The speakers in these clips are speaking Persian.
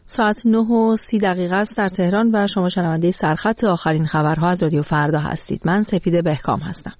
ساعت 9:30 است در تهران و شما شنونده سرخط آخرین خبرها از رادیو فردا هستید. من سپیده بهکام هستم.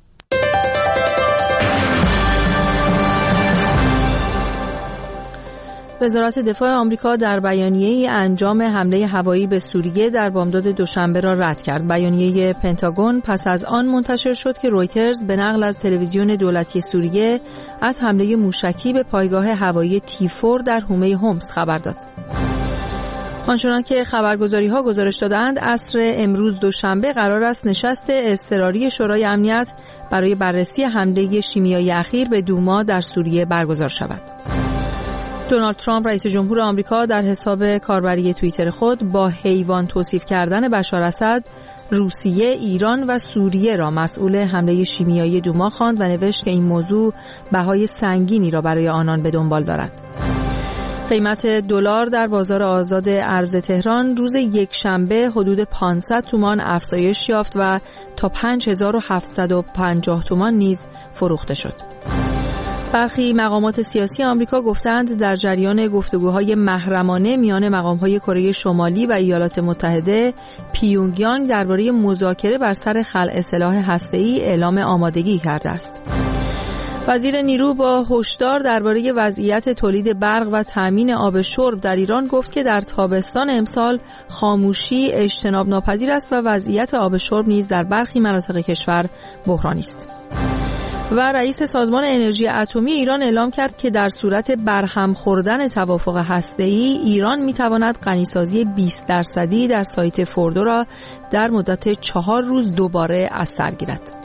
وزارت دفاع آمریکا در بیانیه‌ای انجام حمله هوایی به سوریه در بامداد دوشنبه را رد کرد. بیانیه پنتاگون پس از آن منتشر شد که رویترز به نقل از تلویزیون دولتی سوریه از حمله موشکی به پایگاه هوایی تی4 در حومه حمص خبر داد. آنچنان که خبرگزاری‌ها گزارش دادند، عصر امروز دوشنبه قرار است نشست اضطراری شورای امنیت برای بررسی حمله شیمیایی اخیر به دوما در سوریه برگزار شود. دونالد ترامپ رئیس جمهور آمریکا در حساب کاربری توییتر خود با حیوان توصیف کردن بشار اسد، روسیه، ایران و سوریه را مسئول حمله شیمیایی دوما خواند و نوشت که این موضوع بهای سنگینی را برای آنان به دنبال دارد. قیمت دلار در بازار آزاد ارز تهران روز یکشنبه حدود 500 تومان افزایش یافت و تا 5750 تومان نیز فروخته شد. برخی مقامات سیاسی آمریکا گفتند در جریان گفتگوهای محرمانه میان مقام‌های کره شمالی و ایالات متحده، پیونگیانگ درباره مذاکره بر سر خلع سلاح هسته‌ای اعلام آمادگی کرده است. وزیر نیرو با هشدار درباره وضعیت تولید برق و تامین آب شرب در ایران گفت که در تابستان امسال خاموشی اجتناب ناپذیر است و وضعیت آب شرب نیز در برخی مناطق کشور بحرانی است. و رئیس سازمان انرژی اتمی ایران اعلام کرد که در صورت برهم خوردن توافق هسته‌ای ایران می‌تواند غنیسازی 20% در سایت فوردو را در مدت 4 روز دوباره از سر گیرد.